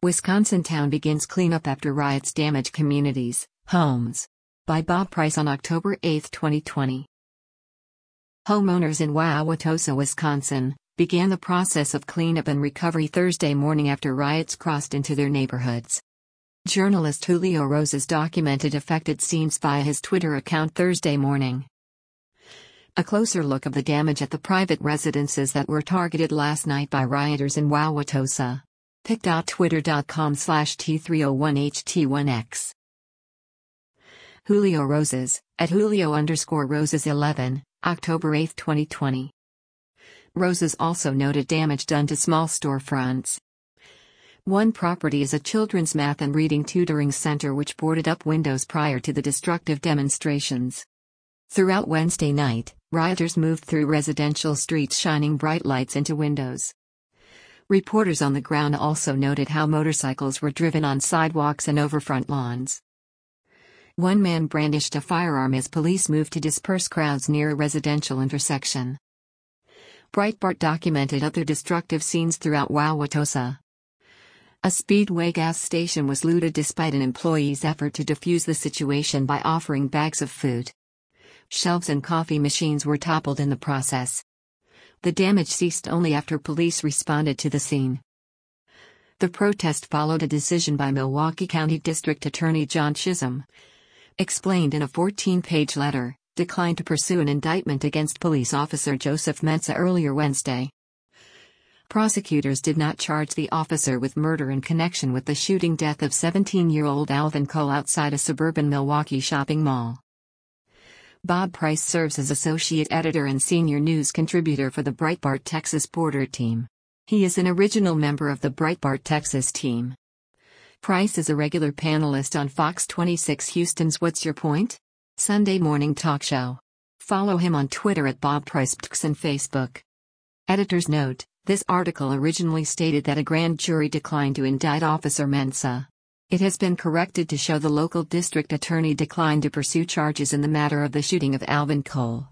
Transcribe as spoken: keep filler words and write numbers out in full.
Wisconsin town begins cleanup after riots damage communities, homes. By Bob Price on October eighth, twenty twenty. Homeowners in Wauwatosa, Wisconsin, began the process of cleanup and recovery Thursday morning after riots crossed into their neighborhoods. Journalist Julio Rosas documented affected scenes via his Twitter account Thursday morning. A closer look of the damage at the private residences that were targeted last night by rioters in Wauwatosa. pic.twitter.com slash T301HT1X. Julio Rosas, at Julio underscore Rosas eleven, October eighth, twenty twenty. Rosas also noted damage done to small storefronts. One property is a children's math and reading tutoring center which boarded up windows prior to the destructive demonstrations. Throughout Wednesday night, rioters moved through residential streets shining bright lights into windows. Reporters on the ground also noted how motorcycles were driven on sidewalks and over front lawns. One man brandished a firearm as police moved to disperse crowds near a residential intersection. Breitbart documented other destructive scenes throughout Wauwatosa. A Speedway gas station was looted despite an employee's effort to defuse the situation by offering bags of food. Shelves and coffee machines were toppled in the process. The damage ceased only after police responded to the scene. The protest followed a decision by Milwaukee County District Attorney John Chisholm, explained in a fourteen-page letter, declined to pursue an indictment against police officer Joseph Mensah earlier Wednesday. Prosecutors did not charge the officer with murder in connection with the shooting death of seventeen-year-old Alvin Cole outside a suburban Milwaukee shopping mall. Bob Price serves as associate editor and senior news contributor for the Breitbart Texas Border Team. He is an original member of the Breitbart Texas team. Price is a regular panelist on Fox twenty-six Houston's What's Your Point? Sunday morning talk show. Follow him on Twitter at Bob Price P T X and Facebook. Editor's note: this article originally stated that a grand jury declined to indict Officer Mensah. It has been corrected to show the local district attorney declined to pursue charges in the matter of the shooting of Alvin Cole.